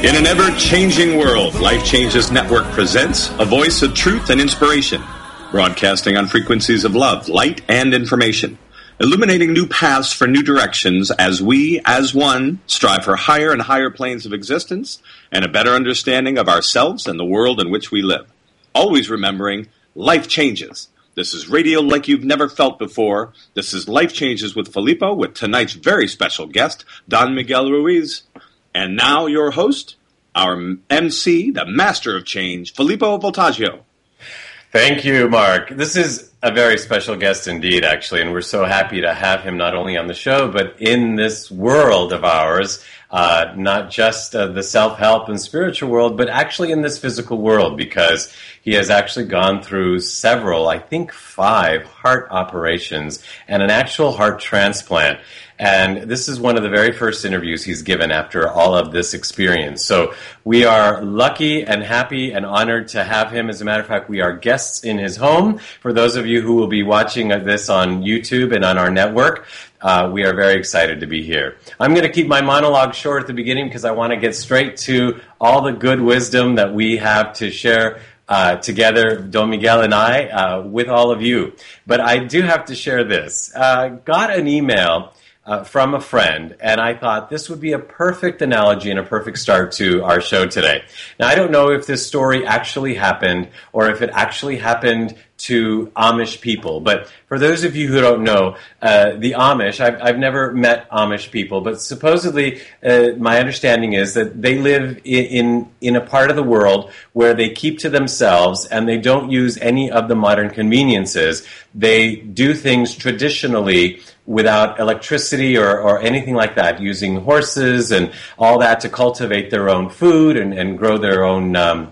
In an ever-changing world, Life Changes Network presents a voice of truth and inspiration, broadcasting on frequencies of love, light, and information, illuminating new paths for new directions as we, as one, strive for higher and higher planes of existence and a better understanding of ourselves and the world in which we live. Always remembering, life changes. This is radio like you've never felt before. This is Life Changes with Filippo, with tonight's very special guest, Don Miguel Ruiz. And now your host, our MC, the master of change, Filippo Voltaggio. Thank you, Mark. This is a very special guest indeed, actually, and we're so happy to have him not only on the show, but in this world of ours, not just the self-help and spiritual world, but actually in this physical world, because he has actually gone through several, I think 5 heart operations and an actual heart transplant. And this is one of the very first interviews he's given after all of this experience. So we are lucky and happy and honored to have him. As a matter of fact, we are guests in his home. For those of you who will be watching this on YouTube and on our network, we are very excited to be here. I'm going to keep my monologue short at the beginning because I want to get straight to all the good wisdom that we have to share together, Don Miguel and I, with all of you. But I do have to share this. Got an email from a friend, and I thought this would be a perfect analogy and a perfect start to our show today. Now, I don't know if this story actually happened or if it actually happened to Amish people, but for those of you who don't know, the Amish, I've never met Amish people, but supposedly my understanding is that they live in a part of the world where they keep to themselves and they don't use any of the modern conveniences. They do things traditionally without electricity or anything like that, using horses and all that to cultivate their own food and grow their own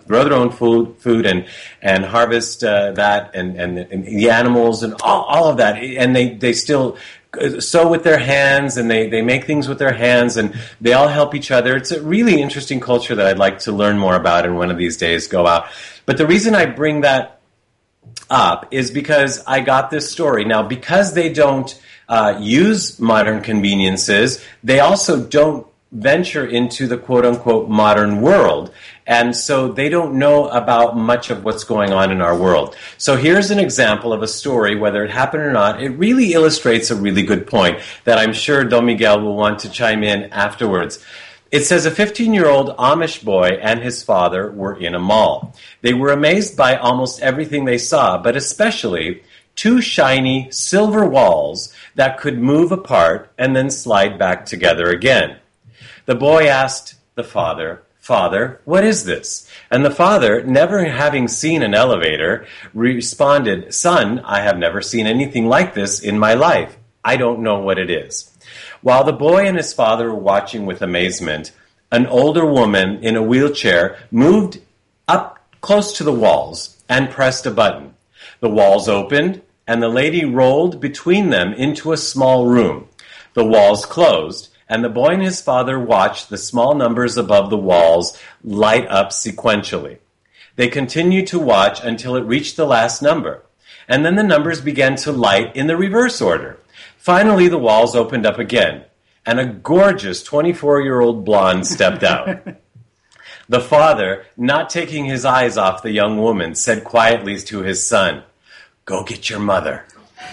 food and harvest that and the animals and all of that. And they still sew with their hands, and they make things with their hands, and they all help each other. It's a really interesting culture that I'd like to learn more about and one of these days go out. But the reason I bring that up is because I got this story. Now, because they don't use modern conveniences, they also don't venture into the quote-unquote modern world. And so they don't know about much of what's going on in our world. So here's an example of a story, whether it happened or not. It really illustrates a really good point that I'm sure Don Miguel will want to chime in afterwards. It says a 15-year-old Amish boy and his father were in a mall. They were amazed by almost everything they saw, but especially 2 shiny silver walls that could move apart and then slide back together again. The boy asked the father, "Father, what is this?" And the father, never having seen an elevator, responded, "Son, I have never seen anything like this in my life. I don't know what it is." While the boy and his father were watching with amazement, an older woman in a wheelchair moved up close to the walls and pressed a button. The walls opened, and the lady rolled between them into a small room. The walls closed, and the boy and his father watched the small numbers above the walls light up sequentially. They continued to watch until it reached the last number, and then the numbers began to light in the reverse order. Finally, the walls opened up again, and a gorgeous 24-year-old blonde stepped out. The father, not taking his eyes off the young woman, said quietly to his son, "Go get your mother."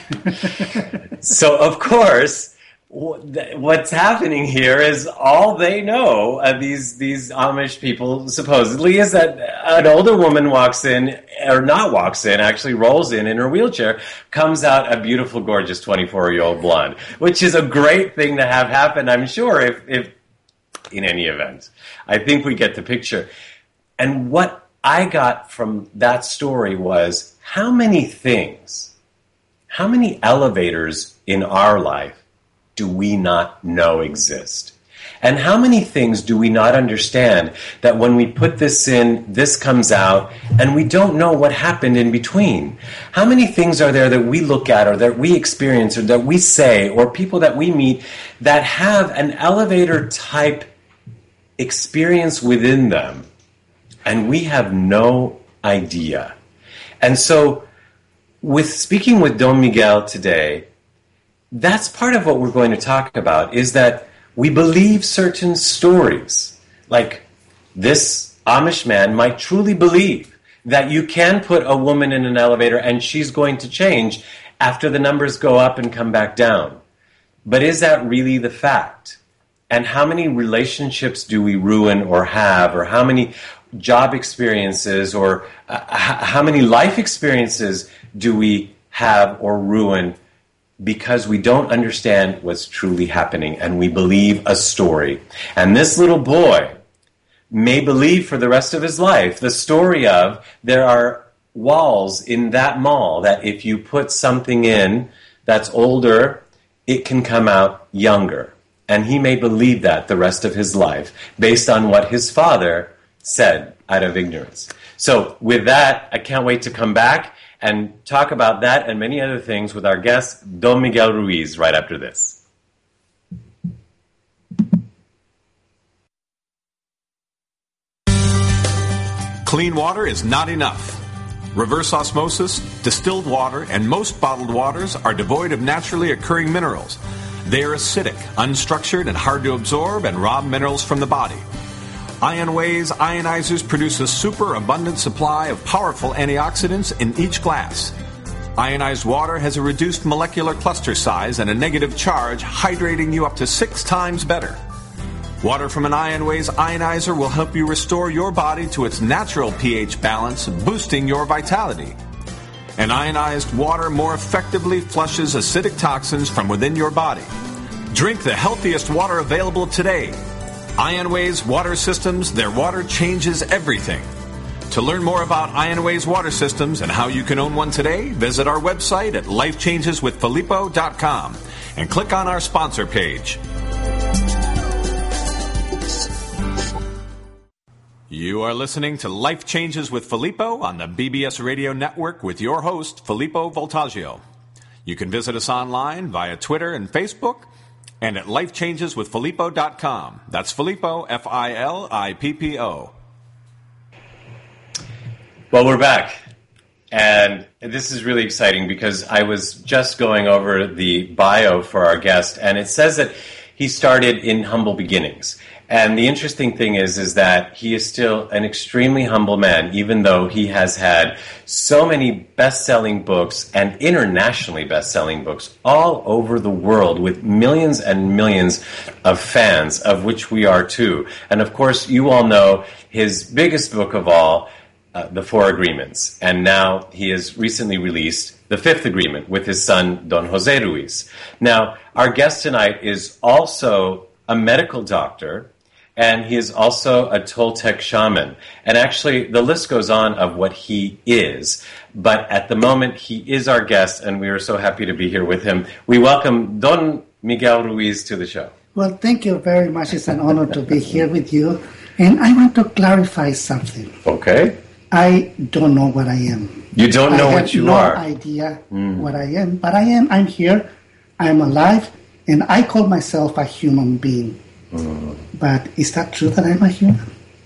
So, of course, what's happening here is all they know, these Amish people supposedly, is that an older woman walks in, or not walks in, actually rolls in her wheelchair, comes out a beautiful, gorgeous 24-year-old blonde, which is a great thing to have happen, I'm sure, if in any event. I think we get the picture. And what I got from that story was how many things, how many elevators in our life do we not know exist? And how many things do we not understand that when we put this in, this comes out, and we don't know what happened in between? How many things are there that we look at or that we experience or that we say or people that we meet that have an elevator type experience within them and we have no idea? And so with speaking with Don Miguel today, that's part of what we're going to talk about, is that we believe certain stories, like this Amish man might truly believe that you can put a woman in an elevator and she's going to change after the numbers go up and come back down. But is that really the fact? And how many relationships do we ruin or have, or how many job experiences or how many life experiences do we have or ruin because we don't understand what's truly happening and we believe a story? And this little boy may believe for the rest of his life the story of there are walls in that mall that if you put something in that's older, it can come out younger. And he may believe that the rest of his life based on what his father said out of ignorance. So with that, I can't wait to come back and talk about that and many other things with our guest, Don Miguel Ruiz, right after this. Clean water is not enough. Reverse osmosis, distilled water, and most bottled waters are devoid of naturally occurring minerals. They are acidic, unstructured, and hard to absorb and rob minerals from the body. IonWay's ionizers produce a superabundant supply of powerful antioxidants in each glass. Ionized water has a reduced molecular cluster size and a negative charge, hydrating you up to 6 times better. Water from an IonWay's ionizer will help you restore your body to its natural pH balance, boosting your vitality. And ionized water more effectively flushes acidic toxins from within your body. Drink the healthiest water available today. IonWay's water systems, their water changes everything. To learn more about IonWay's water systems and how you can own one today, visit our website at lifechangeswithfilippo.com and click on our sponsor page. You are listening to Life Changes with Filippo on the BBS Radio Network with your host, Filippo Voltaggio. You can visit us online via Twitter and Facebook and at lifechangeswithfilippo.com. That's Filippo, Filippo. Well, we're back. And this is really exciting because I was just going over the bio for our guest, and it says that he started in humble beginnings. And the interesting thing is that he is still an extremely humble man, even though he has had so many best-selling books and internationally best-selling books all over the world with millions and millions of fans, of which we are too. And of course, you all know his biggest book of all, The Four Agreements. And now he has recently released The Fifth Agreement with his son, Don Jose Ruiz. Now, our guest tonight is also a medical doctor, and he is also a Toltec shaman. And actually, the list goes on of what he is. But at the moment, he is our guest, and we are so happy to be here with him. We welcome Don Miguel Ruiz to the show. Well, thank you very much. It's an honor to be here with you. And I want to clarify something. Okay. I don't know what I am. You don't know what you are? I have no idea what I am. But I am. I'm here. I'm alive. And I call myself a human being. But is that true that I'm a human?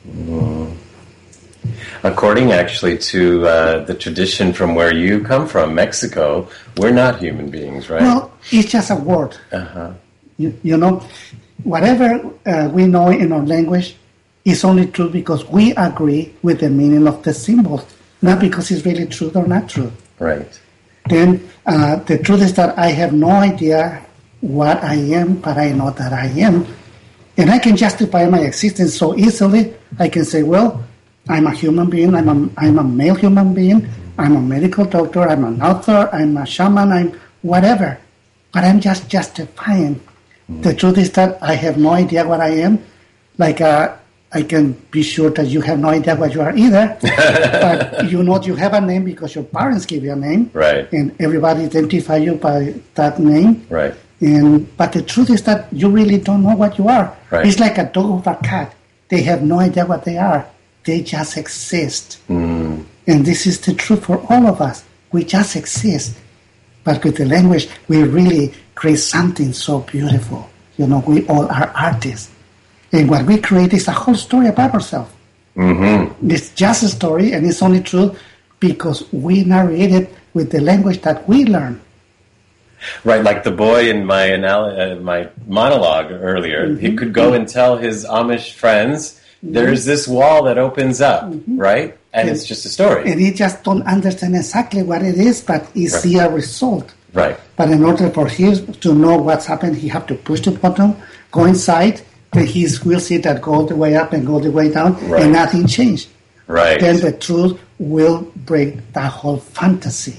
According actually to the tradition from where you come from, Mexico, we're not human beings, right? Well, it's just a word. Uh-huh. You know, whatever we know in our language is only true because we agree with the meaning of the symbols, not because it's really true or not true. Right. Then the truth is that I have no idea what I am, but I know that I am. And I can justify my existence so easily. I can say, well, I'm a human being, I'm a male human being, I'm a medical doctor, I'm an author, I'm a shaman, I'm whatever. But I'm just justifying. The truth is that I have no idea what I am. Like, I can be sure that you have no idea what you are either. But you know you have a name because your parents give you a name. Right. And everybody identify you by that name. Right. But the truth is that you really don't know what you are. Right. It's like a dog or a cat. They have no idea what they are. They just exist. And this is the truth for all of us. We just exist. But with the language, we really create something so beautiful. You know, we all are artists. And what we create is a whole story about ourselves. Mm-hmm. It's just a story, and it's only true because we narrate it with the language that we learn. Right, like the boy in my my monologue earlier. Mm-hmm. He could go and tell his Amish friends there's this wall that opens up, right? And it's just a story. And he just don't understand exactly what it is, but he see a result. Right. But in order for him to know what's happened, he have to push the button, go inside, then he will see that go the way up and go the way down, and nothing changed. Right. Then the truth will break that whole fantasy.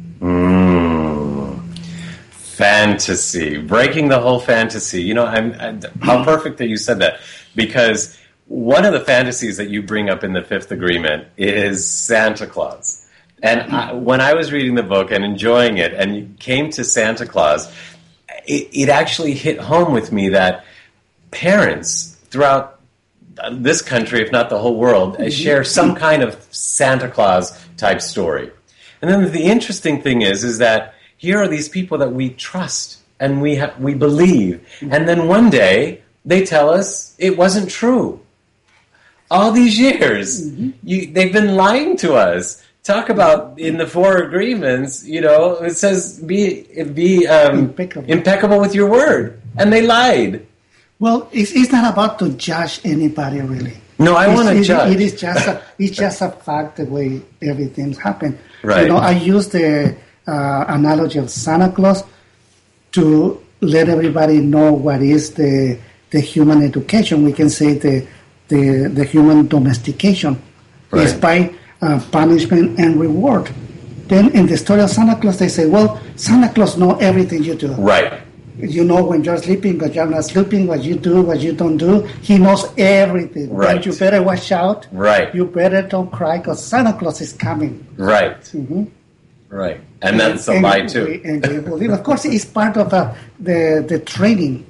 Fantasy. Breaking the whole fantasy. You know, how perfect that you said that. Because one of the fantasies that you bring up in the Fifth Agreement is Santa Claus. And when I was reading the book and enjoying it, and you came to Santa Claus, it actually hit home with me that parents throughout this country, if not the whole world, share some kind of Santa Claus type story. And then the interesting thing is that here are these people that we trust and we believe, and then one day they tell us it wasn't true. All these years, they've been lying to us. Talk about in the Four Agreements, you know, it says be impeccable with your word, and they lied. Well, it's not about to judge anybody, really. No, I want to judge. It's just a fact the way everything's happened. Right. You know, I use the analogy of Santa Claus to let everybody know what is the human education. We can say the human domestication is by punishment and reward. Then in the story of Santa Claus, they say, well, Santa Claus knows everything you do. Right. You know when you're sleeping, but you're not sleeping, what you do, what you don't do. He knows everything. Right. But you better watch out. Right. You better don't cry because Santa Claus is coming. Right. Right. And that's a lie, too. And we believe, of course, it's part of the training.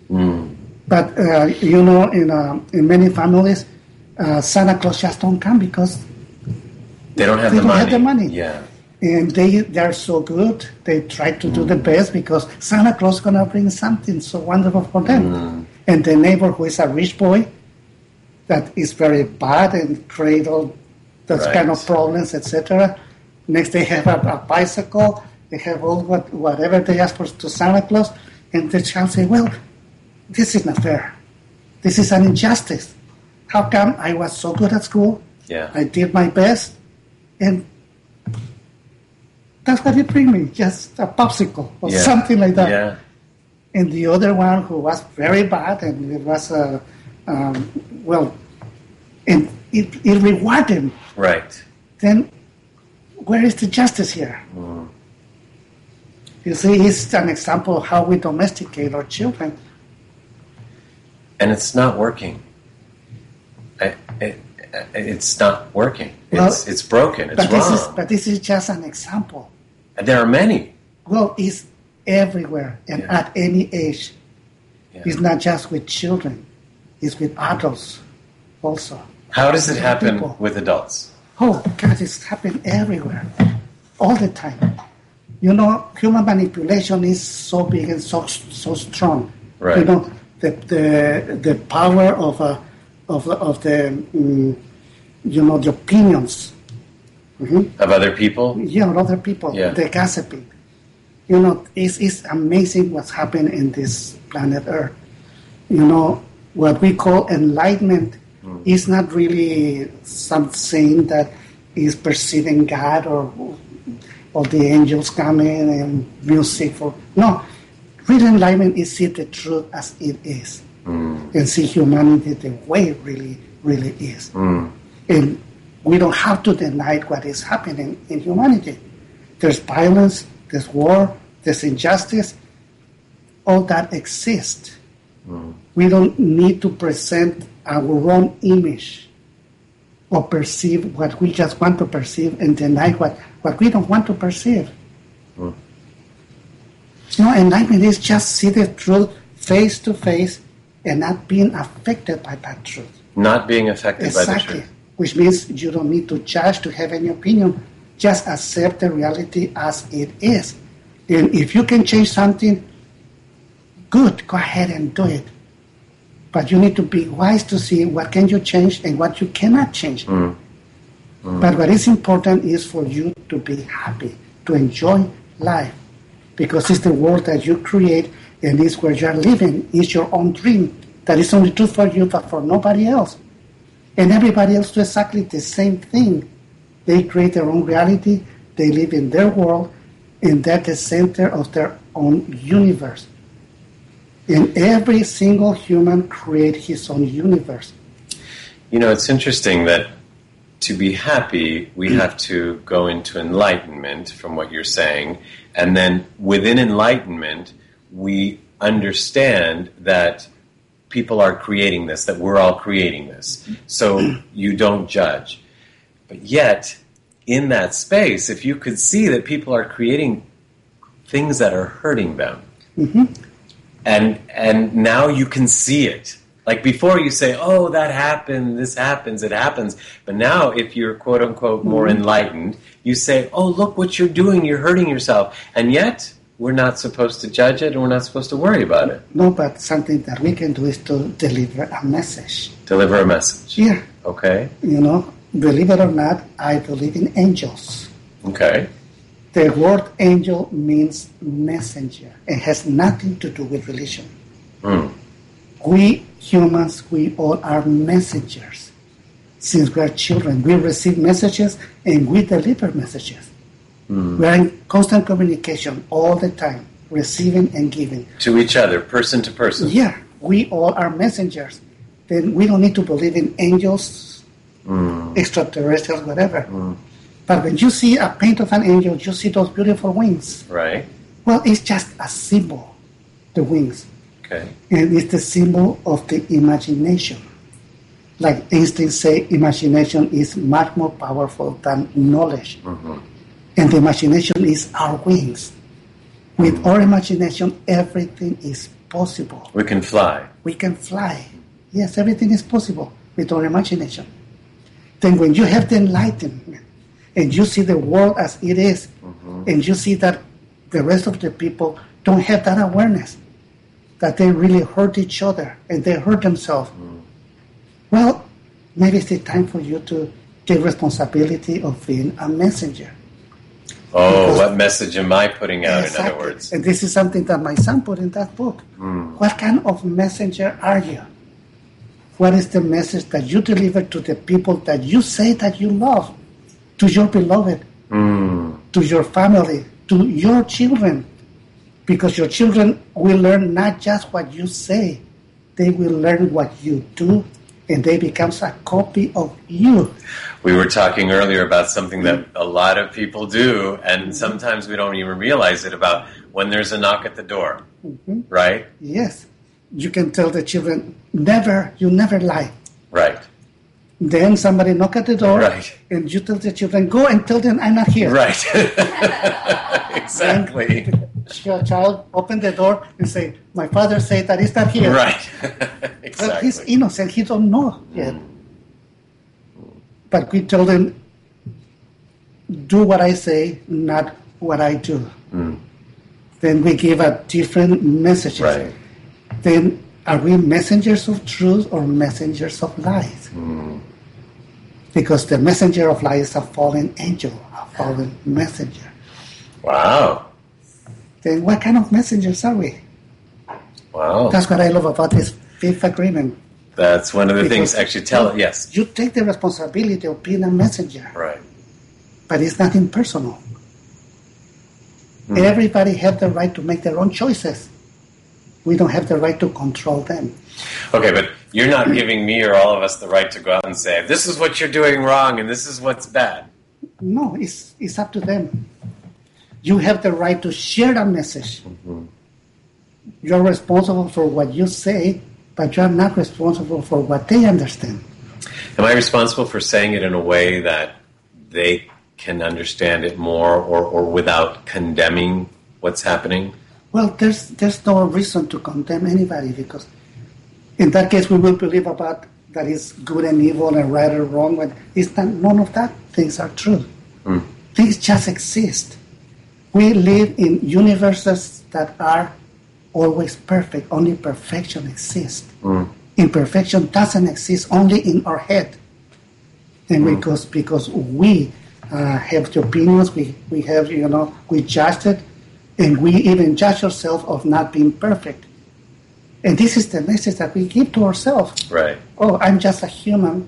But, you know, in many families, Santa Claus just don't come because they don't have the money. Yeah. And they're so good. They try to do the best because Santa Claus is going to bring something so wonderful for them. And the neighbor who is a rich boy that is very bad and create all those kind of problems, etc. Next, they have a bicycle. They have all whatever they ask for to Santa Claus. And the child say, well, this is not fair. This is an injustice. How come I was so good at school? Yeah. I did my best. And that's what he bring me, just a popsicle or something like that. Yeah. And the other one who was very bad, and it was, and it rewarded him. Right. Then where is the justice here? You see, it's an example of how we domesticate our children. And it's not working. It's not working. It's broken. It's wrong. But this is just an example. And there are many. Well, it's everywhere and at any age. Yeah. It's not just with children. It's with adults also. How does it happen with adults? Oh, God, it's happening everywhere, all the time. You know, human manipulation is so big and so strong. Right. You know, the power of the the opinions of other people. Yeah, of other people. Yeah. The gossiping. You know, it's amazing what's happened in this planet Earth. You know, what we call enlightenment is not really something that is perceiving God or the angels coming and music for. No, real enlightenment is see the truth as it is and see humanity the way it really is. And we don't have to deny what is happening in humanity. There's violence, there's war, there's injustice. All that exists. We don't need to present our own image or perceive what we just want to perceive and deny what we don't want to perceive. You know, enlightenment is just see the truth face to face and not being affected by that truth. Not being affected by the truth. Which means you don't need to judge, to have any opinion. Just accept the reality as it is. And if you can change something, good, go ahead and do it. But you need to be wise to see what can you change and what you cannot change. But what is important is for you to be happy, to enjoy life. Because it's the world that you create and it's where you're living. It's your own dream that is only true for you but for nobody else. And everybody else do exactly the same thing. They create their own reality, they live in their world, and they're the center of their own universe. And every single human creates his own universe. You know, it's interesting that to be happy, we have to go into enlightenment, from what you're saying, and then within enlightenment, we understand that people are creating this, that we're all creating this. So you don't judge. But yet, in that space, if you could see that people are creating things that are hurting them, and now you can see it. Like before you say, oh, that happened, this happens, it happens. But now if you're quote-unquote more enlightened, you say, oh, look what you're doing, you're hurting yourself. And yet, we're not supposed to judge it and we're not supposed to worry about it. No, but something that we can do is to deliver a message. Deliver a message. Yeah. Okay. You know, believe it or not, I believe in angels. Okay. The word angel means messenger. It has nothing to do with religion. We humans, we all are messengers. Since we are children, we receive messages and we deliver messages. We are in constant communication all the time, receiving and giving. To each other, person to person. Yeah, we all are messengers. Then we don't need to believe in angels, extraterrestrials, whatever. But when you see a paint of an angel, you see those beautiful wings. Right. Well, it's just a symbol, the wings. Okay. And it's the symbol of the imagination. Like Einstein say, imagination is much more powerful than knowledge. And the imagination is our wings. With our imagination, everything is possible. We can fly. We can fly. Yes, everything is possible with our imagination. Then when you have the enlightenment, and you see the world as it is, and you see that the rest of the people don't have that awareness, that they really hurt each other and they hurt themselves. Well, maybe it's the time for you to take responsibility of being a messenger. Oh, Because- what message am I putting out, in Exactly. other words? And this is something that my son put in that book. What kind of messenger are you? What is the message that you deliver to the people that you say that you love? To your beloved, to your family, to your children. Because your children will learn not just what you say, they will learn what you do, and they become a copy of you. We were talking earlier about something that a lot of people do, and sometimes we don't even realize it, about when there's a knock at the door, right? Yes. You can tell the children, you never lie. Right. Then somebody knock at the door, Right. and you tell the children, go and tell them I'm not here. Right. Exactly. Your child open the door and say, my father said that he's not here. Right. Well, he's Exactly. innocent. He don't know yet. But we tell them, do what I say, not what I do. Then we give a different messages. Right. Then are we messengers of truth or messengers of lies? Because the messenger of lies is a fallen angel, a fallen messenger. Wow. Then what kind of messengers are we? Wow. That's what I love about this fifth agreement. That's one of the Because things, actually, tell it, yes. You take the responsibility of being a messenger, Right. but it's nothing personal. Everybody has the right to make their own choices. We don't have the right to control them. Okay, but you're not giving me or all of us the right to go out and say, this is what you're doing wrong and this is what's bad. No, it's up to them. You have the right to share a message. You're responsible for what you say, but you're not responsible for what they understand. Am I responsible for saying it in a way that they can understand it more, or without condemning what's happening? Well, there's no reason to condemn anybody, because in that case we will believe about that is good and evil and right or wrong, but it's not, none of that things are true. Things just exist. We live in universes that are always perfect. Only perfection exists. Imperfection doesn't exist, only in our head. And because we have the opinions, we have, we judge it, and we even judge ourselves of not being perfect. And this is the message that we give to ourselves. Right. Oh, I'm just a human,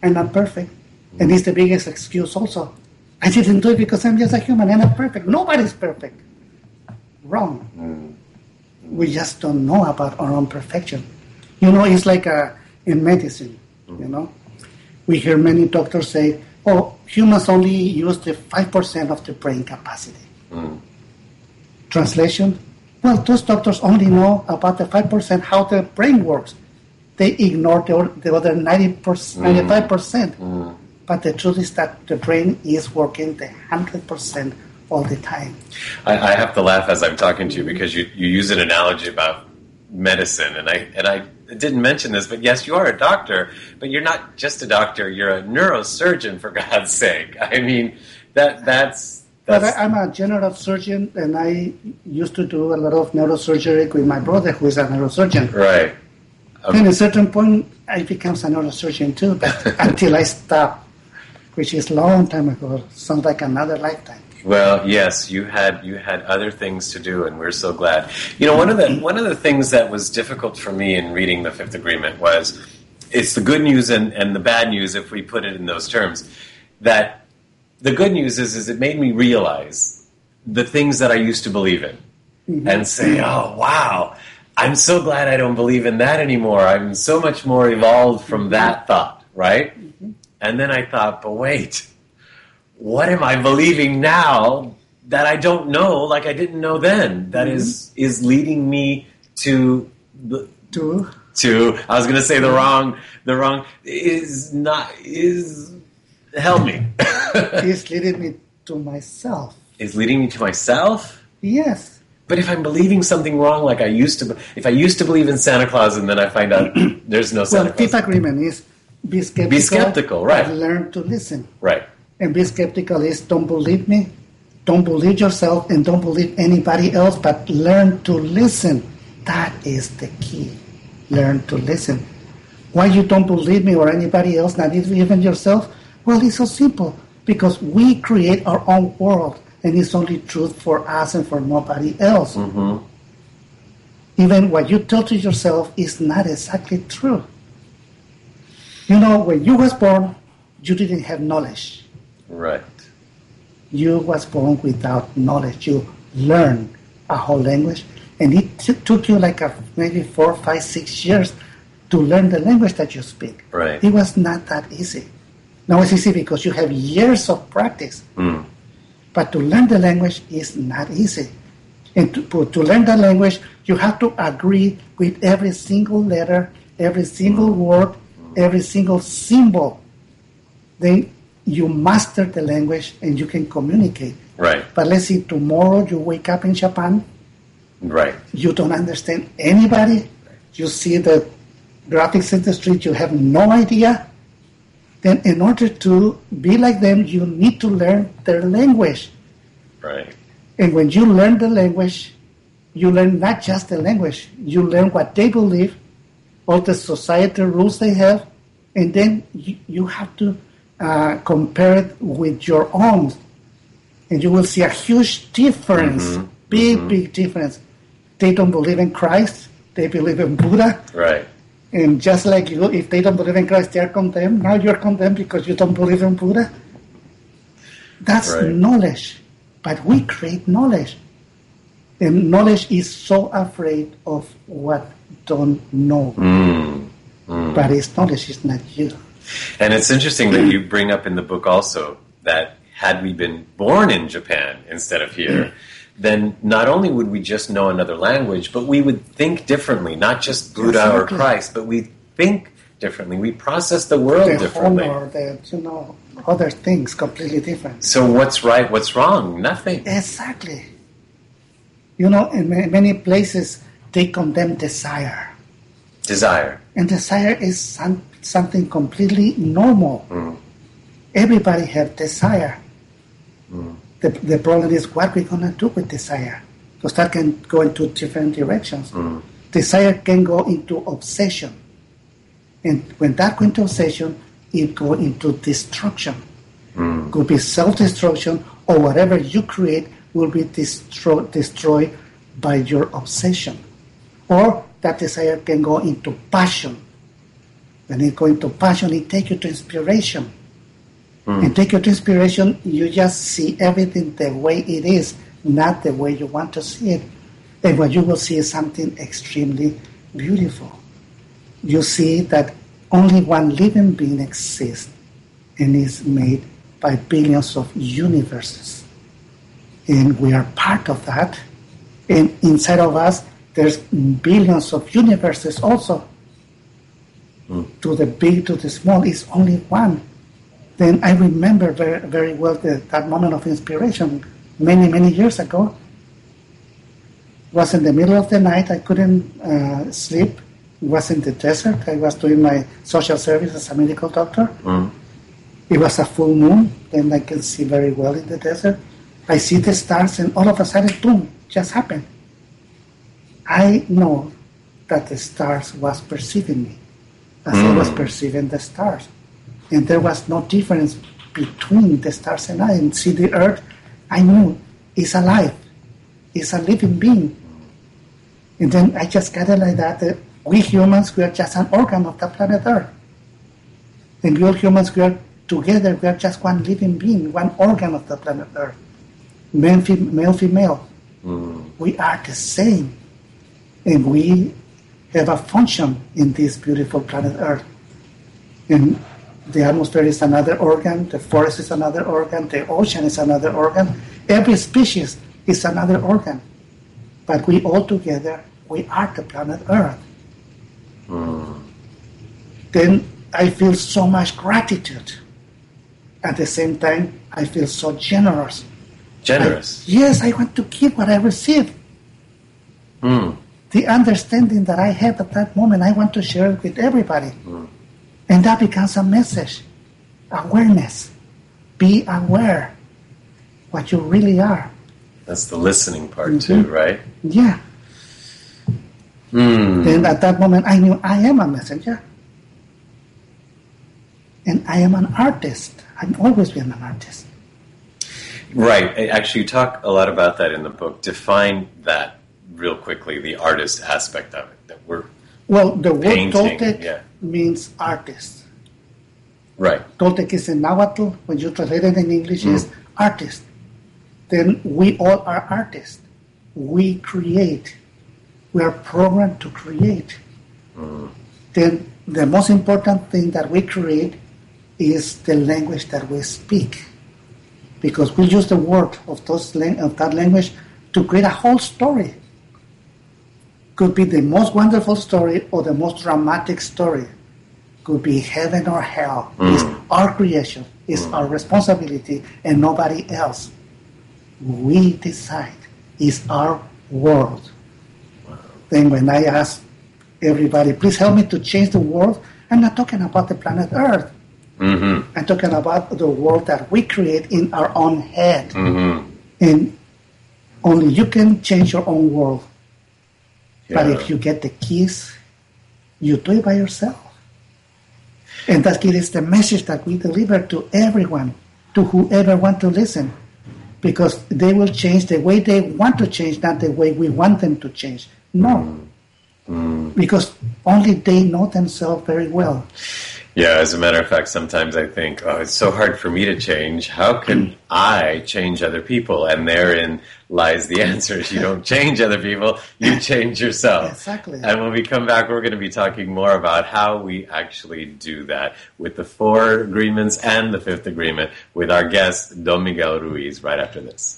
I'm not perfect. And it's the biggest excuse also. I didn't do it because I'm just a human. I'm not perfect. Nobody's perfect. Wrong. We just don't know about our own perfection. It's like in medicine, We hear many doctors say, humans only use the 5% of the brain capacity. Translation? Well, those doctors only know about the 5% how the brain works. They ignore the other 95%. But the truth is that the brain is working the 100% all the time. I have to laugh as I'm talking to you because you use an analogy about medicine, and I didn't mention this, but yes, you are a doctor, but you're not just a doctor, you're a neurosurgeon, for God's sake. I mean, that's... But I'm a general surgeon, and I used to do a lot of neurosurgery with my brother, who is a neurosurgeon. Right. Okay. At a certain point, I became a neurosurgeon too, but until I stopped, which is a long time ago. Sounds like another lifetime. Well, yes, you had other things to do, and we're so glad. One of the things that was difficult for me in reading the Fifth Agreement was it's the good news and the bad news, if we put it in those terms. That the good news is it made me realize the things that I used to believe in, and say, oh wow, I'm so glad I don't believe in that anymore. I'm so much more evolved from that thought, right? And then I thought, but wait. What am I believing now that I don't know, like I didn't know then? That is leading me to I was going to say the wrong help me. It's leading me to myself. It's leading me to myself? Yes. But if I'm believing something wrong, like if I used to believe in Santa Claus and then I find out there's no Santa Claus. Well, Fifth Agreement is be skeptical, right? And learn to listen, right? And be skeptical is don't believe me, don't believe yourself, and don't believe anybody else, but learn to listen. That is the key. Learn to listen. Why you don't believe me or anybody else, not even yourself? Well, it's so simple. Because we create our own world, and it's only truth for us and for nobody else. Even what you tell to yourself is not exactly true. When you was born, you didn't have knowledge. Right. You was born without knowledge. You learned a whole language, and it took you like maybe 4, 5, 6 years to learn the language that you speak. Right. It was not that easy. Now it's easy because you have years of practice. But to learn the language is not easy. And to learn the language, you have to agree with every single letter, every single word, every single symbol. Then you master the language and you can communicate. Right. But let's say tomorrow you wake up in Japan. Right. You don't understand anybody. You see the graphics in the street, you have no idea. Then in order to be like them, you need to learn their language. Right. And when you learn the language, you learn not just the language. You learn what they believe, all the societal rules they have, and then you have to compare it with your own. And you will see a huge difference, big difference. They don't believe in Christ. They believe in Buddha. Right. And just like you, if they don't believe in Christ, they are condemned. Now you're condemned because you don't believe in Buddha. That's knowledge. But we create knowledge. And knowledge is so afraid of what don't know. But it's knowledge, it's not you. And it's interesting that you bring up in the book also that had we been born in Japan instead of here, then not only would we just know another language, but we would think differently, not just Buddha or Christ, but we think differently. We process the world differently. Honor, other things completely different. So what's right, what's wrong? Nothing. Exactly. In many places, they condemn desire. Desire. And desire is something completely normal. Everybody has desire. The problem is what we're going to do with desire. Because that can go into different directions. Desire can go into obsession. And when that goes into obsession, it goes into destruction. Could be self-destruction, or whatever you create will be destroyed by your obsession. Or that desire can go into passion. When it's going to passion, it takes you to inspiration. And take you to inspiration, you just see everything the way it is, not the way you want to see it. And what you will see is something extremely beautiful. You see that only one living being exists and is made by billions of universes. And we are part of that. And inside of us, there's billions of universes also. To the big, to the small, is only one. Then I remember very, very well that moment of inspiration many, many years ago. It was in the middle of the night. I couldn't sleep. It was in the desert. I was doing my social service as a medical doctor. It was a full moon. Then I can see very well in the desert. I see the stars, and all of a sudden, boom, just happened. I know that the stars was perceiving me as I was perceiving the stars. And there was no difference between the stars and I. And see the earth, I knew it's alive. It's a living being. And then I just got it like that. We humans, we are just an organ of the planet Earth. And we all humans, we are together, we are just one living being, one organ of the planet Earth. Male, female. We are the same. And we have a function in this beautiful planet Earth. And the atmosphere is another organ, the forest is another organ, the ocean is another organ. Every species is another organ. But we all together, we are the planet Earth. Then I feel so much gratitude. At the same time, I feel so generous. Generous? Yes, I want to give what I receive. The understanding that I have at that moment, I want to share it with everybody. And that becomes a message. Awareness. Be aware what you really are. That's the listening part too, right? Yeah. Then at that moment, I knew I am a messenger. And I am an artist. I've always been an artist. Right. Actually, you talk a lot about that in the book. Define that real quickly, the artist aspect of it. That we're Well, the word painting, Toltec means artist. Right. Toltec is in Nahuatl. When you translate it in English, is artist. Then we all are artists. We create. We are programmed to create. Then the most important thing that we create is the language that we speak. Because we use the word of that language to create a whole story. Could be the most wonderful story or the most dramatic story. Could be heaven or hell. It's our creation. It's our responsibility and nobody else. We decide. It's our world. Then when I ask everybody, please help me to change the world, I'm not talking about the planet Earth. I'm talking about the world that we create in our own head. And only you can change your own world. But if you get the keys, you do it by yourself. And that is the message that we deliver to everyone, to whoever wants to listen. Because they will change the way they want to change, not the way we want them to change. No. Because only they know themselves very well. Yeah, as a matter of fact, sometimes I think, it's so hard for me to change. How can I change other people? And therein lies the answer. You don't change other people, you change yourself. Exactly. And when we come back, we're going to be talking more about how we actually do that with the 4 agreements and the 5th agreement with our guest, Don Miguel Ruiz, right after this.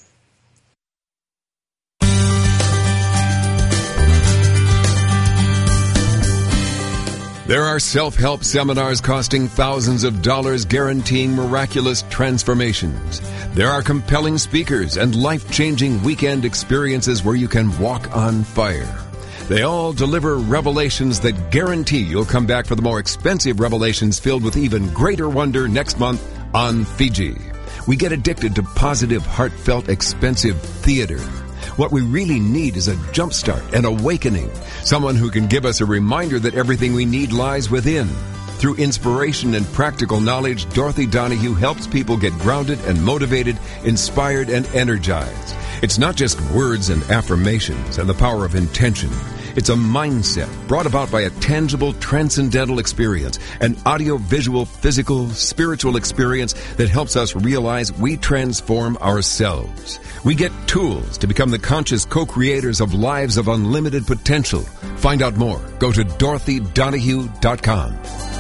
There are self-help seminars costing thousands of dollars guaranteeing miraculous transformations. There are compelling speakers and life-changing weekend experiences where you can walk on fire. They all deliver revelations that guarantee you'll come back for the more expensive revelations filled with even greater wonder next month on Fiji. We get addicted to positive, heartfelt, expensive theater. What we really need is a jumpstart, an awakening, someone who can give us a reminder that everything we need lies within. Through inspiration and practical knowledge, Dorothy Donahue helps people get grounded and motivated, inspired and energized. It's not just words and affirmations and the power of intention. It's a mindset brought about by a tangible, transcendental experience, an audio-visual, physical, spiritual experience that helps us realize we transform ourselves. We get tools to become the conscious co-creators of lives of unlimited potential. Find out more. Go to DorothyDonahue.com.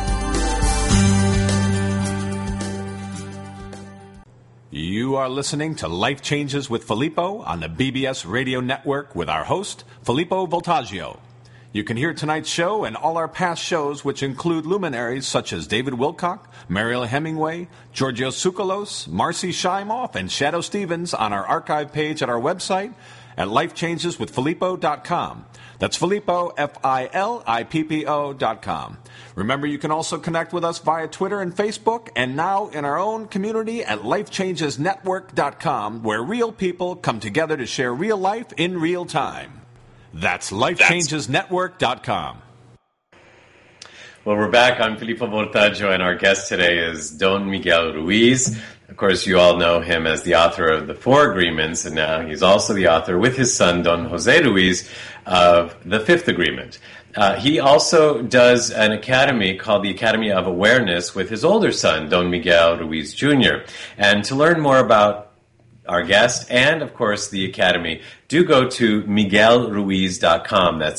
You are listening to Life Changes with Filippo on the BBS Radio Network with our host, Filippo Voltaggio. You can hear tonight's show and all our past shows, which include luminaries such as David Wilcock, Mariel Hemingway, Giorgio Tsoukalos, Marcy Shimoff, and Shadow Stevens on our archive page at our website at lifechangeswithfilippo.com. That's Filippo, Filippo.com. Remember, you can also connect with us via Twitter and Facebook, and now in our own community at lifechangesnetwork.com, where real people come together to share real life in real time. That's lifechangesnetwork.com. Well, we're back. I'm Filippo Voltaggio, and our guest today is Don Miguel Ruiz. Of course, you all know him as the author of The Four Agreements, and now he's also the author, with his son, Don Jose Ruiz, of The Fifth Agreement. He also does an academy called the Academy of Awareness with his older son, Don Miguel Ruiz Jr. And to learn more about our guest and, of course, the academy, do go to miguelruiz.com. That's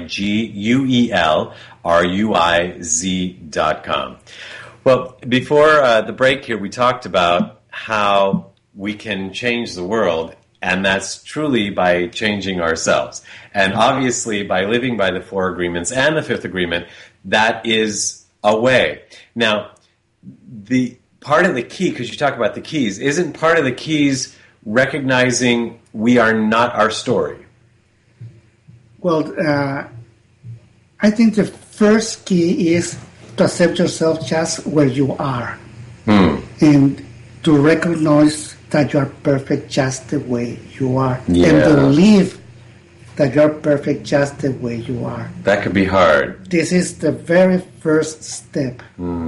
MIGUELRUIZ.com. Well, before the break here, we talked about how we can change the world, and that's truly by changing ourselves. And obviously, by living by the Four Agreements and the Fifth Agreement, that is a way. Now, the part of the key, because you talk about the keys, isn't part of the keys recognizing we are not our story? Well, I think the first key is to accept yourself just where you are, and to recognize that you are perfect just the way you are, and believe that you are perfect just the way you are. That could be hard. This is the very first step.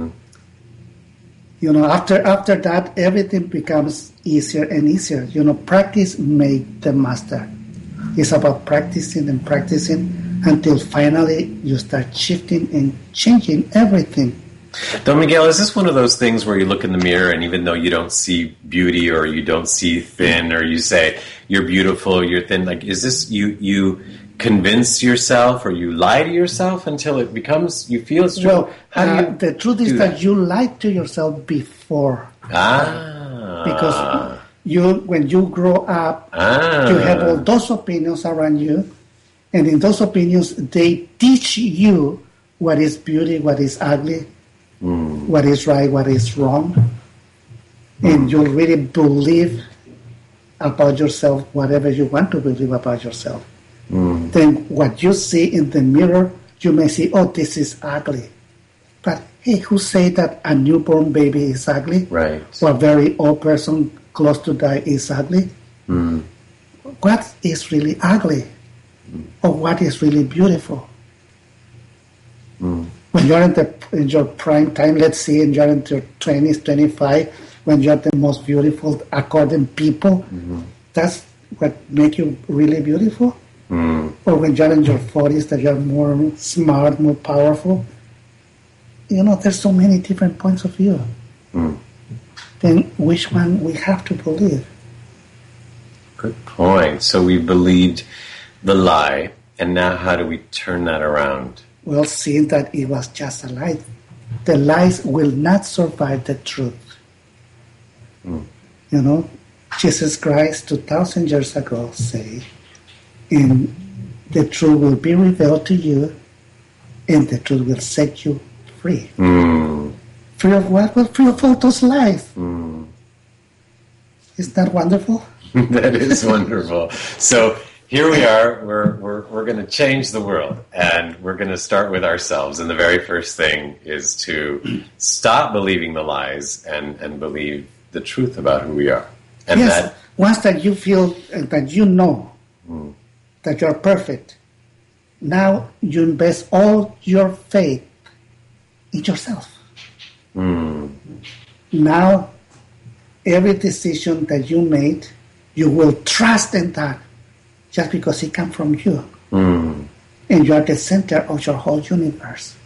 You know, after that, everything becomes easier and easier. You know, practice makes the master. It's about practicing and practicing until finally you start shifting and changing everything. Don Miguel, is this one of those things where you look in the mirror and even though you don't see beauty or you don't see thin or you say you're beautiful, you're thin, like is this you convince yourself or you lie to yourself until it becomes, you feel it's true? Well, the truth is that you lied to yourself before. Because when you grow up, you have all those opinions around you, and in those opinions, they teach you what is beauty, what is ugly, what is right, what is wrong, and you really believe about yourself whatever you want to believe about yourself. Then what you see in the mirror, you may say, oh, this is ugly. But hey, who say that a newborn baby is ugly? Right. Or a very old person close to die is ugly? What is really ugly? Or what is really beautiful? When you're in your prime time, let's say, and you're in your 20s, 25, when you're the most beautiful according people, that's what makes you really beautiful? Or when you're in your 40s, that you're more smart, more powerful? You know, there's so many different points of view. Then which one we have to believe? Good point. So we believed the lie, and now how do we turn that around? Well, seeing that it was just a lie. The lies will not survive the truth. You know, Jesus Christ 2,000 years ago said, and the truth will be revealed to you, and the truth will set you free. Free of what? Well, free of all those lies. Isn't that wonderful? That is wonderful. So here we are. We're going to change the world, and we're going to start with ourselves. And the very first thing is to stop believing the lies and believe the truth about who we are. And yes. Once that you feel that you know that you're perfect, now you invest all your faith in yourself. Now, every decision that you made, you will trust in that just because it comes from you. and you are the center of your whole universe.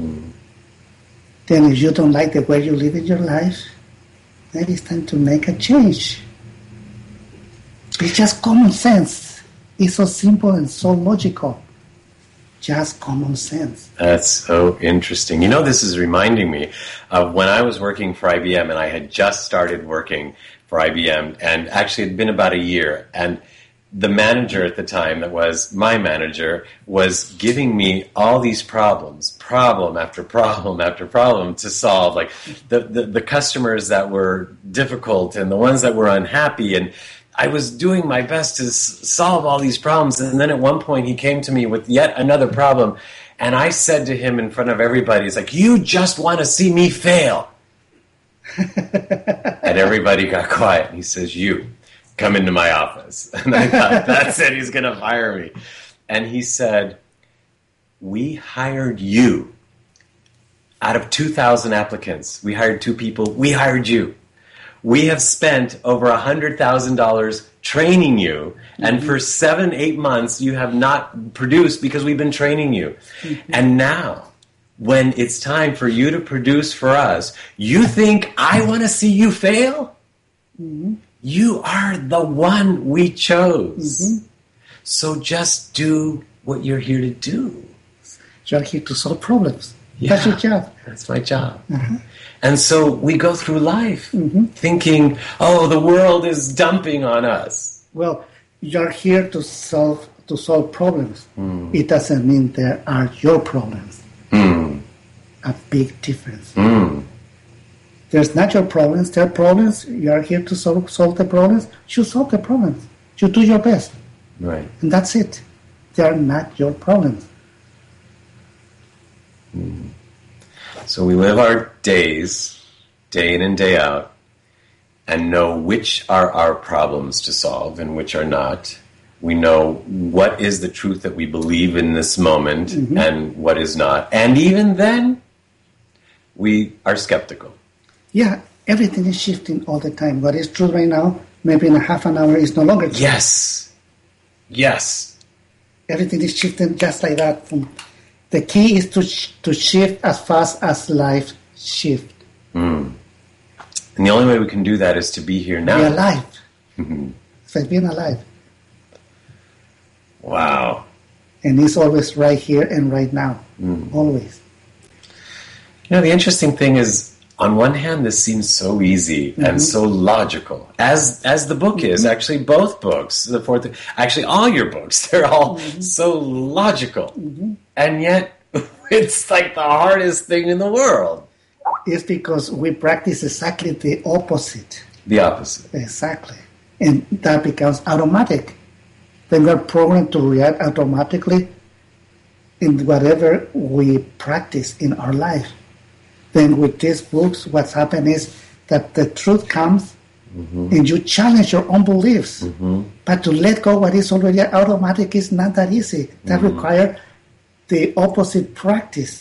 Then if you don't like the way you live in your life, then it's time to make a change. It's just common sense. It's so simple and so logical. Just common sense. That's so interesting. You know, this is reminding me of when I was working for IBM, and I had just started working for IBM, and actually it had been about a year, and the manager at the time, that was my manager, was giving me all these problems, problem after problem after problem to solve, like the customers that were difficult and the ones that were unhappy, and I was doing my best to solve all these problems, and then at one point he came to me with yet another problem, and I said to him in front of everybody, it's like, you just want to see me fail. And everybody got quiet, and he says, you, come into my office. And I thought, that's it, he's going to fire me. And he said, we hired you. Out of 2,000 applicants, we hired 2 people, we hired you. We have spent over $100,000 training you, and for 7-8 months you have not produced because we've been training you. And now, when it's time for you to produce for us, you think I want to see you fail? You are the one we chose. So just do what you're here to do. You're here to solve problems. Yeah, that's your job. That's my job. And so we go through life thinking, oh, the world is dumping on us. Well, you're here to solve problems. It doesn't mean they are your problems. A big difference. There's not your problems, they're problems. You're here to solve the problems. You solve the problems. You do your best. Right. And that's it. They're not your problems. So we live our days, day in and day out, and know which are our problems to solve and which are not. We know what is the truth that we believe in this moment and what is not. And even then, we are skeptical. Yeah, everything is shifting all the time. What is true right now, maybe in a half an hour is no longer true. Yes. Yes. Everything is shifting just like that. The key is to shift as fast as life shifts. And the only way we can do that is to be here now. Be alive. It's like being alive. Wow. And it's always right here and right now. Always. You know, the interesting thing is, on one hand, this seems so easy and so logical, as the book is. Actually, both books, the fourth, actually all your books, they're all so logical. And yet, it's like the hardest thing in the world. It's because we practice exactly the opposite. The opposite. Exactly. And that becomes automatic. Then we're programmed to react automatically in whatever we practice in our life. Then with these books, what's happened is that the truth comes and you challenge your own beliefs. But to let go what is already automatic is not that easy. That requires the opposite practice.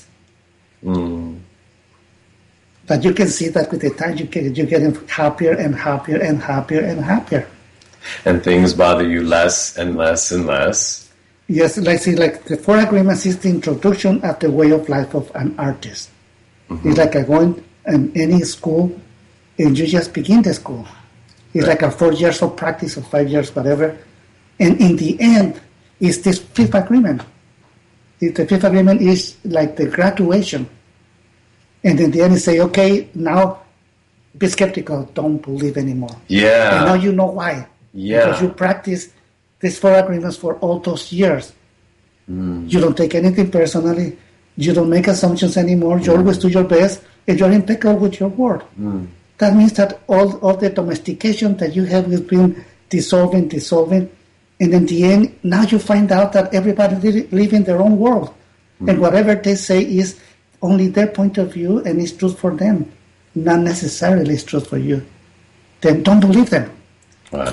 But you can see that with the time you're getting happier and happier and happier and happier. And things bother you less and less and less. Yes, like the 4 Agreements is the introduction of the way of life of an artist. It's like going in any school and you just begin the school. It's like a 4 years of practice or 5 years, whatever. And in the end, it's this 5th agreement. The 5th agreement is like the graduation. And in the end, you say, okay, now be skeptical, don't believe anymore. Yeah. And now you know why. Yeah. Because you practice these 4 agreements for all those years. You don't take anything personally. You don't make assumptions anymore. You always do your best, and you're impeccable with your word. That means that all the domestication that you have has been dissolving, and in the end, now you find out that everybody lives in their own world, and whatever they say is only their point of view, and it's truth for them, not necessarily it's truth for you. Then don't believe them. Wow.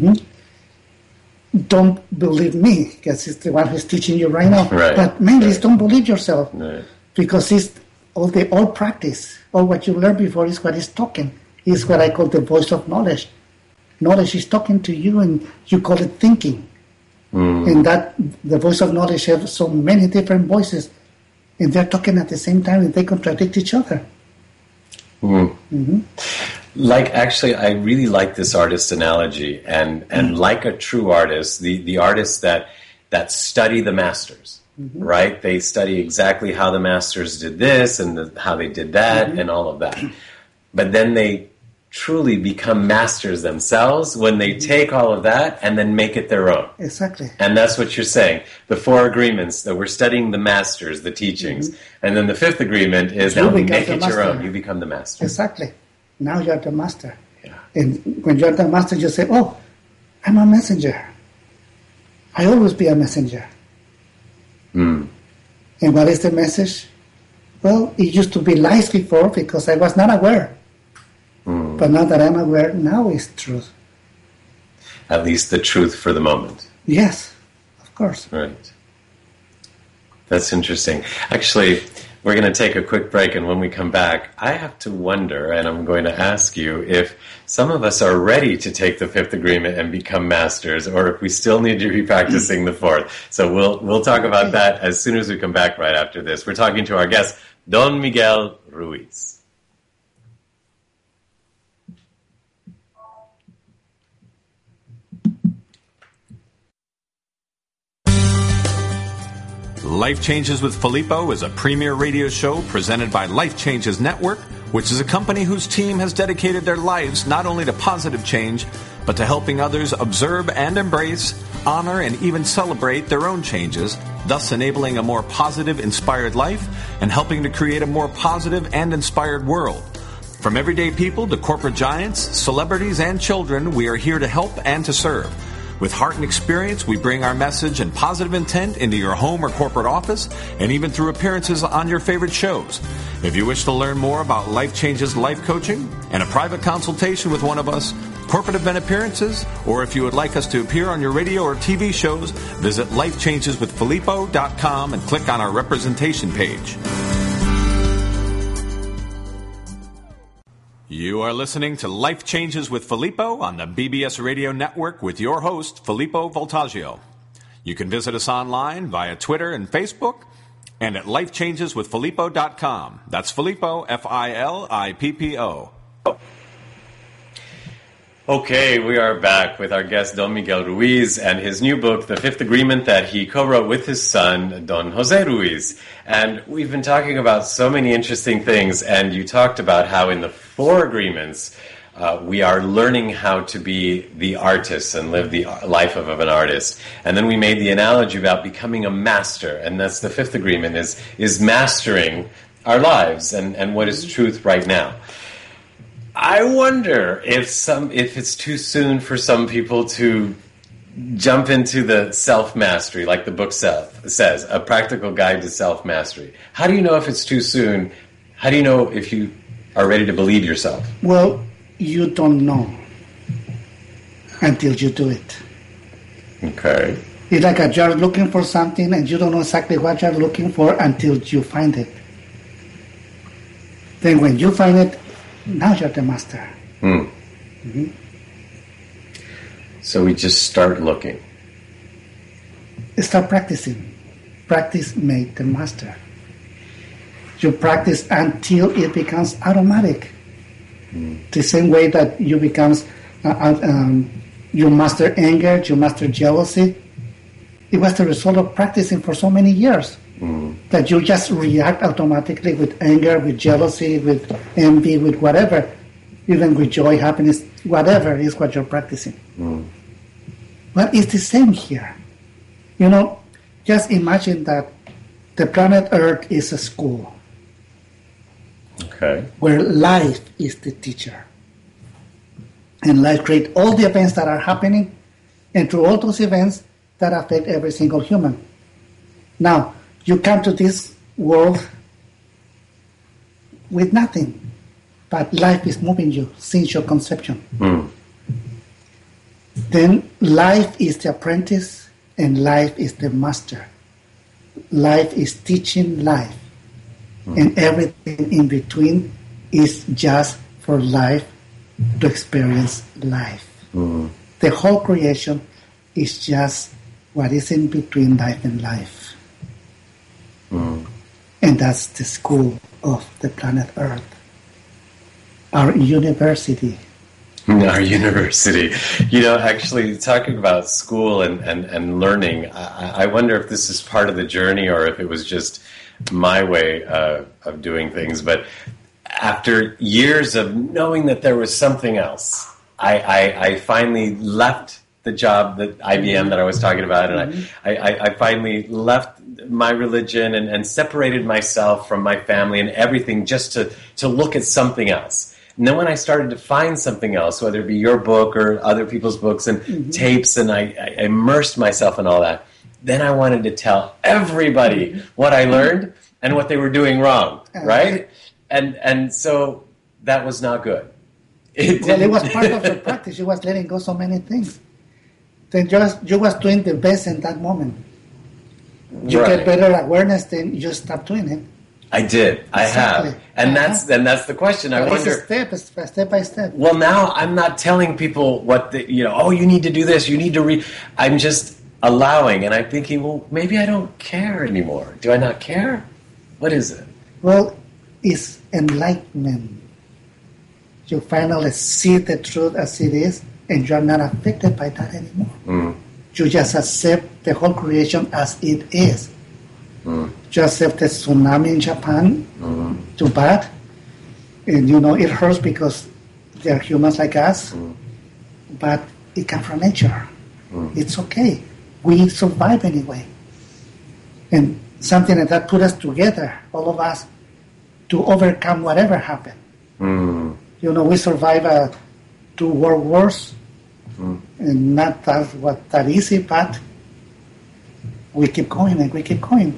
Don't believe me, because it's the one who's teaching you right now. Right. But mainly it's don't believe yourself. Right. Because it's all practice, all what you learned before is what is talking. It's what I call the voice of knowledge. Knowledge is talking to you and you call it thinking. And that the voice of knowledge has so many different voices, and they're talking at the same time, and they contradict each other. Actually, I really like this artist analogy, and like a true artist, the artists that study the masters, right? They study exactly how the masters did this and how they did that and all of that. But then they truly become masters themselves when they take all of that and then make it their own. Exactly. And that's what you're saying. The 4 agreements, that we're studying the masters, the teachings. And then the 5th agreement is now make it your own. You become the master. Exactly. Now you're the master. Yeah. And when you're the master, you say, oh, I'm a messenger. I always be a messenger. And what is the message? Well, it used to be lies before because I was not aware. But now that I'm aware, now is truth. At least the truth for the moment. Yes, of course. Right. That's interesting. Actually, we're going to take a quick break, and when we come back, I have to wonder, and I'm going to ask you, if some of us are ready to take the 5th agreement and become masters, or if we still need to be practicing the 4th. So we'll talk about that as soon as we come back right after this. We're talking to our guest, Don Miguel Ruiz. Life Changes with Filippo is a premier radio show presented by Life Changes Network, which is a company whose team has dedicated their lives not only to positive change, but to helping others observe and embrace, honor, and even celebrate their own changes, thus enabling a more positive, inspired life and helping to create a more positive and inspired world. From everyday people to corporate giants, celebrities, and children, we are here to help and to serve. With heart and experience, we bring our message and positive intent into your home or corporate office, and even through appearances on your favorite shows. If you wish to learn more about Life Changes life coaching and a private consultation with one of us, corporate event appearances, or if you would like us to appear on your radio or TV shows, visit lifechangeswithfilippo.com and click on our representation page. You are listening to Life Changes with Filippo on the BBS Radio Network with your host, Filippo Voltaggio. You can visit us online via Twitter and Facebook and at lifechangeswithfilippo.com. That's Filippo, Filippo. Okay, we are back with our guest, Don Miguel Ruiz, and his new book, The 5th Agreement, that he co-wrote with his son, Don Jose Ruiz. And we've been talking about so many interesting things, and you talked about how in the 4 agreements, we are learning how to be the artist and live the life of an artist. And then we made the analogy about becoming a master, and that's the 5th agreement, is mastering our lives and what is truth right now. I wonder if it's too soon for some people to jump into the self-mastery, like the book says, A Practical Guide to Self-Mastery. How do you know if it's too soon? How do you know if you are ready to believe yourself? Well, you don't know until you do it. Okay. It's like you're looking for something and you don't know exactly what you're looking for until you find it. Then when you find it, now you're the master. So we just start looking. Start practicing. Practice made the master. You practice until it becomes automatic. The same way that you becomes, you master anger, you master jealousy. It was the result of practicing for so many years. That you just react automatically with anger, with jealousy, with envy, with whatever, even with joy, happiness, whatever is what you're practicing. But it's the same here. You know, just imagine that the planet Earth is a school. Okay. Where life is the teacher. And life creates all the events that are happening, and through all those events that affect every single human. Now, you come to this world with nothing, but life is moving you since your conception. Then life is the apprentice and life is the master. Life is teaching life. And everything in between is just for life to experience life. The whole creation is just what is in between life and life. Mm. And that's the school of the planet Earth. Our university. Our university. Actually, talking about school and learning, I wonder if this is part of the journey or if it was just my way of doing things. But after years of knowing that there was something else, I finally left the job that IBM that I was talking about, and I finally left my religion and separated myself from my family and everything just to look at something else. And then when I started to find something else, whether it be your book or other people's books and tapes, and I immersed myself in all that, then I wanted to tell everybody what I learned and what they were doing wrong, right? And so that was not good. It was part of the practice. You was letting go so many things. Then you was doing the best in that moment. You get better awareness, then you stop doing it. I did. Exactly. I have. And that's the question. I wonder. It's step by step. Well, now I'm not telling people what you need to do this, you need to read. I'm just allowing, and I'm thinking, well, maybe I don't care anymore. Do I not care? What is it? Well, it's enlightenment. You finally see the truth as it is, and you're not affected by that anymore. Mm. You just accept the whole creation as it is. Mm. You accept the tsunami in Japan, too bad. And it hurts because they're humans like us, but it comes from nature. It's okay. We survive anyway. And something like that put us together, all of us, to overcome whatever happened. We survived 2 world wars, and not that easy, but we keep going and we keep going.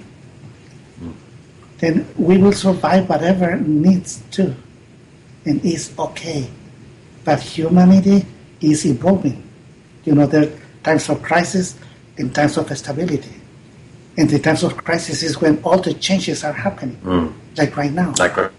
Then we will survive whatever needs to, and it's okay. But humanity is evolving. There are times of crisis and times of stability. And the times of crisis is when all the changes are happening, like right now.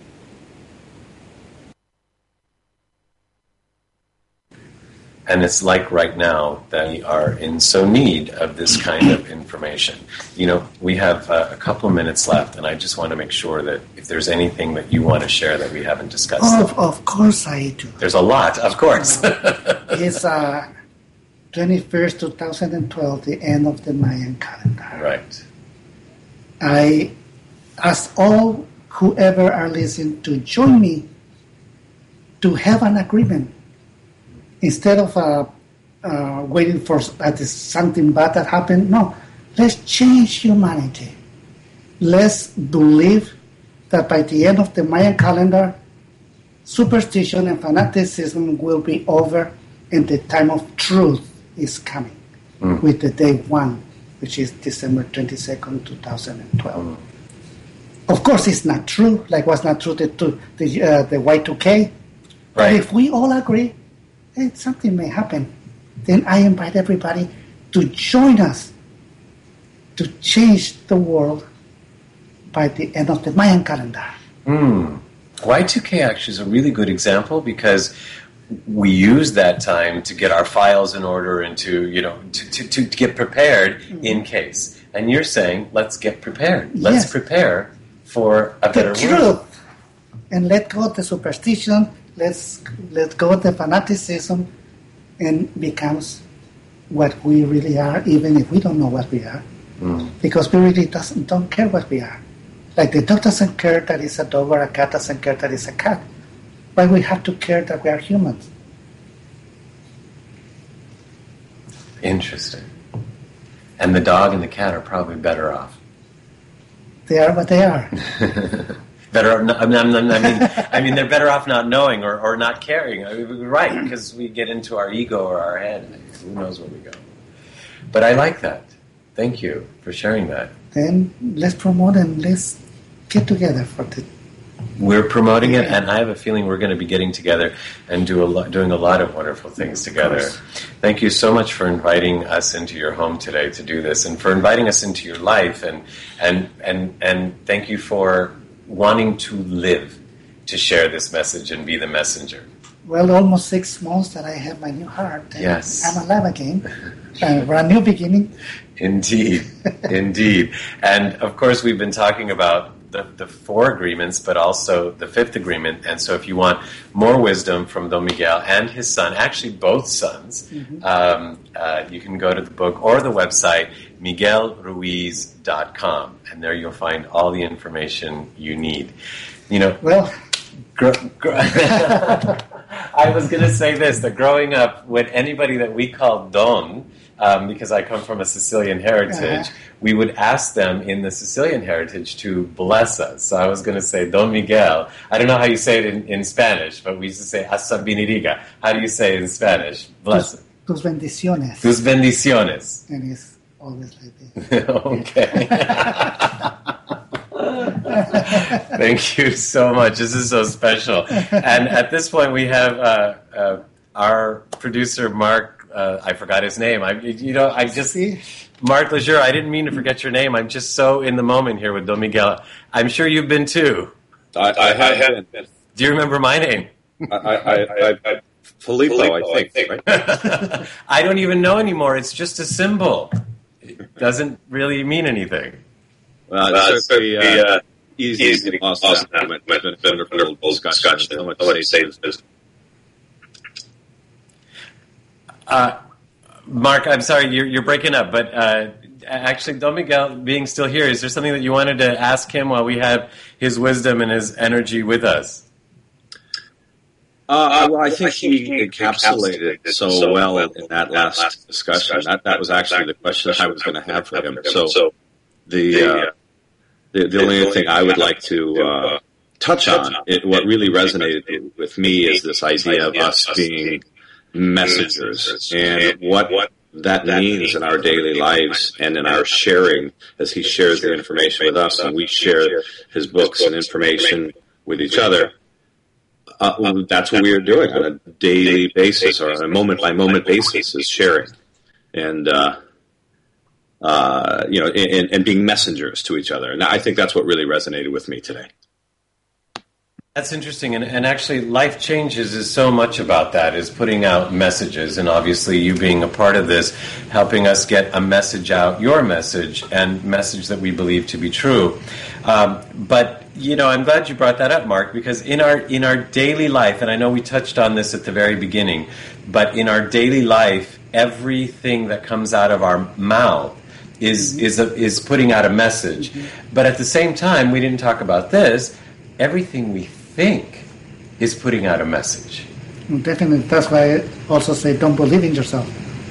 And it's like right now that we are in so need of this kind of information. We have a couple of minutes left, and I just want to make sure that if there's anything that you want to share that we haven't discussed. Of course I do. There's a lot, of course. It's 21st, 2012, the end of the Mayan calendar. Right. I ask all whoever are listening to join me to have an agreement. Instead of waiting for something bad that happened, no, let's change humanity. Let's believe that by the end of the Mayan calendar, superstition and fanaticism will be over and the time of truth is coming with the day 1, which is December 22nd, 2012. Of course, it's not true, like was not true the Y2K. Right. But if we all agree, something may happen, then I invite everybody to join us to change the world by the end of the Mayan calendar. Y2K actually is a really good example because we use that time to get our files in order and to get prepared in case. And you're saying, let's get prepared. Let's prepare for a better world. The truth. And let go of the superstition. Let's let go of the fanaticism and becomes what we really are, even if we don't know what we are. Because we really don't care what we are. Like the dog doesn't care that it's a dog or a cat doesn't care that it's a cat. But we have to care that we are humans. Interesting. And the dog and the cat are probably better off. They are what they are. Better. I mean, they're better off not knowing or not caring. Right, because we get into our ego or our head. Who knows where we go? But I like that. Thank you for sharing that. Then let's promote and let's get together for the. We're promoting it, and I have a feeling we're going to be getting together and doing a lot of wonderful things together. Thank you so much for inviting us into your home today to do this, and for inviting us into your life, and thank you for wanting to live to share this message and be the messenger. Well, almost 6 months that I have my new heart. And yes. I'm alive again. A brand new beginning. Indeed. And of course, we've been talking about the 4 agreements, but also the 5th agreement. And so if you want more wisdom from Don Miguel and his son, actually both sons, you can go to the book or the website, miguelruiz.com. And there you'll find all the information you need. Well, I was going to say this, that growing up, when anybody that we called Don, because I come from a Sicilian heritage, we would ask them in the Sicilian heritage to bless us. So I was going to say Don Miguel. I don't know how you say it in Spanish, but we used to say Hasta bendiga. How do you say it in Spanish? Bless it. Tus bendiciones. Tus bendiciones. And it's always like this. Okay. Thank you so much. This is so special. And at this point, we have our producer, Mark. I forgot his name. Mark Lejeune. I didn't mean to forget your name. I'm just so in the moment here with Don Miguel. I'm sure you've been too. I haven't been. Do you remember my name? I Filippo, I think. Right? I don't even know anymore. It's just a symbol. It doesn't really mean anything. It's very easy to get lost in that. It's been a wonderful discussion. So much to say this. Mark, I'm sorry, you're breaking up, but actually, Don Miguel being still here, is there something that you wanted to ask him while we have his wisdom and his energy with us? Well, I think he encapsulated it so well in that last discussion. That was actually the question I was going to have for him. So the only thing I would like to touch on, what really resonated with me is this idea of us being messengers and what that means in our daily lives and in our sharing as he shares the information with us and we share his books and information with each other. That's what we are doing on a daily basis or on a moment-by-moment basis is sharing and and being messengers to each other. And I think that's what really resonated with me today. That's interesting, and actually Life Changes is so much about that, is putting out messages, and obviously you being a part of this, helping us get a message out, your message, and message that we believe to be true. But, I'm glad you brought that up, Mark, because in our daily life, and I know we touched on this at the very beginning, but in our daily life, everything that comes out of our mouth is putting out a message. But at the same time, we didn't talk about this, everything we think is putting out a message. Definitely. That's why I also say don't believe in yourself.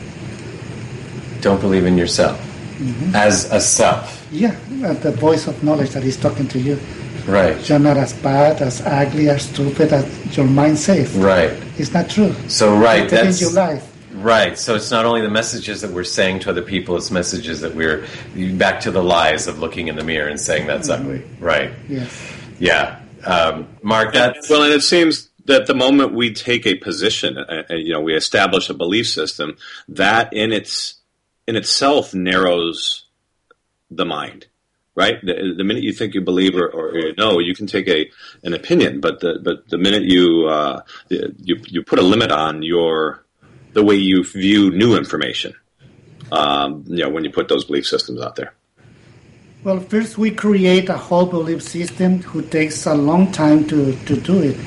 Don't believe in yourself as a self. Yeah, the voice of knowledge that is talking to you. Right. You're not as bad, as ugly, as stupid as your mind says. Right. It's not true. So, right. That's your life. Right. So it's not only the messages that we're saying to other people, it's messages that we're back to the lies of looking in the mirror and saying that's ugly. Right. Yes. Yeah. Mark, that's... Well, and it seems that the moment we take a position, we establish a belief system, that in itself narrows the mind, right? The minute you think you believe or you know, you can take an opinion, but the minute you put a limit on the way you view new information, when you put those belief systems out there. Well, first we create a whole belief system who takes a long time to do it.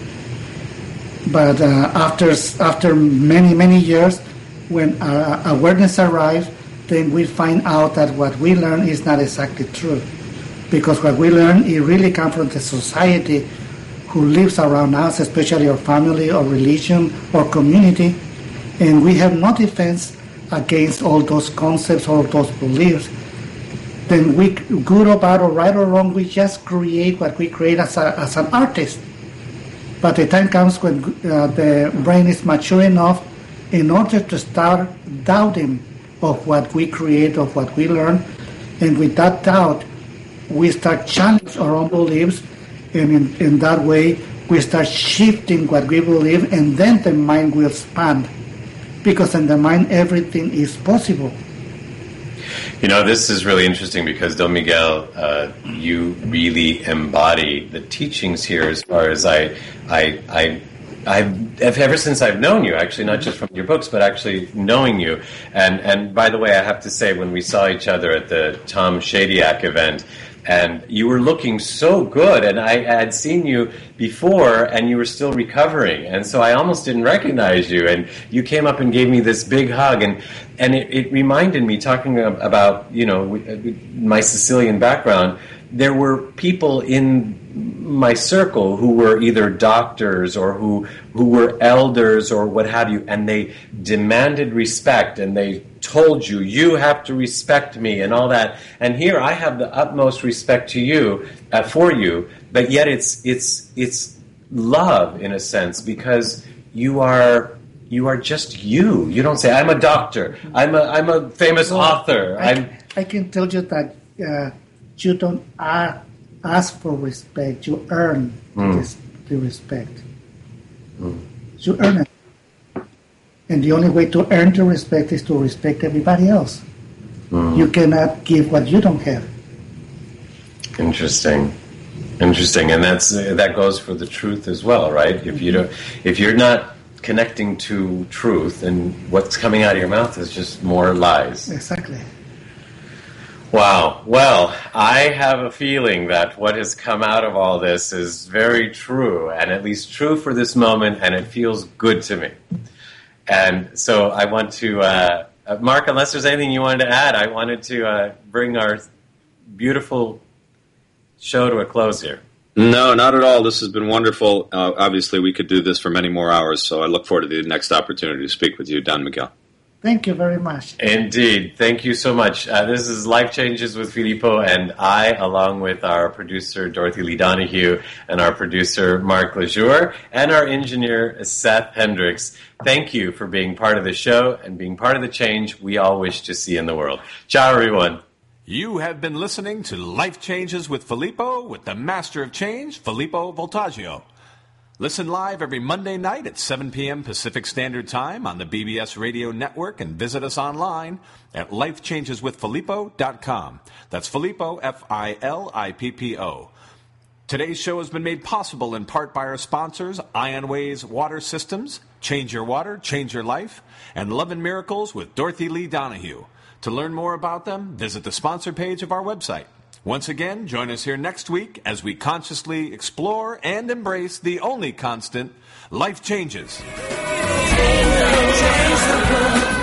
But after many, many years, when our awareness arrives, then we find out that what we learn is not exactly true. Because what we learn, it really comes from the society who lives around us, especially our family or religion or community. And we have no defense against all those concepts, all those beliefs. Then we, good or bad or right or wrong, we just create what we create as an artist. But the time comes when the brain is mature enough in order to start doubting of what we create, of what we learn. And with that doubt, we start challenging our own beliefs. And in that way, we start shifting what we believe, and then the mind will expand. Because in the mind, everything is possible. This is really interesting because Don Miguel, you really embody the teachings here as far as I ever since I've known you, actually, not just from your books, but actually knowing you. And by the way, I have to say, when we saw each other at the Tom Shadyac event, and you were looking so good, and I had seen you before, and you were still recovering, and so I almost didn't recognize you, and you came up and gave me this big hug, and it reminded me, talking about, my Sicilian background, there were people in my circle who were either doctors or who were elders or what have you, and they demanded respect, and they told you, you have to respect me and all that. And here I have the utmost respect to you, for you, but yet it's love in a sense, because you are just you. You don't say, I'm a doctor, I'm a famous author. I can tell you that you don't ask for respect, you earn the respect. You earn it. And the only way to earn the respect is to respect everybody else. You cannot give what you don't have. Interesting, and that goes for the truth as well, right? If you're not connecting to truth, and what's coming out of your mouth is just more lies. Exactly. Wow. Well, I have a feeling that what has come out of all this is very true, and at least true for this moment, and it feels good to me. And so I want to, Mark, unless there's anything you wanted to add, I wanted to bring our beautiful show to a close here. No, not at all. This has been wonderful. Obviously, we could do this for many more hours, so I look forward to the next opportunity to speak with you, Don Miguel. Thank you very much. Indeed. Thank you so much. This is Life Changes with Filippo, and I, along with our producer, Dorothy Lee Donahue, and our producer, Mark Lejour, and our engineer, Seth Hendricks, thank you for being part of the show and being part of the change we all wish to see in the world. Ciao, everyone. You have been listening to Life Changes with Filippo with the Master of Change, Filippo Voltaggio. Listen live every Monday night at 7 p.m. Pacific Standard Time on the BBS Radio Network, and visit us online at lifechangeswithfilippo.com. That's Filippo, Filippo. Today's show has been made possible in part by our sponsors, Ionways Water Systems, Change Your Water, Change Your Life, and Love and Miracles with Dorothy Lee Donahue. To learn more about them, visit the sponsor page of our website. Once again, join us here next week as we consciously explore and embrace the only constant, life changes.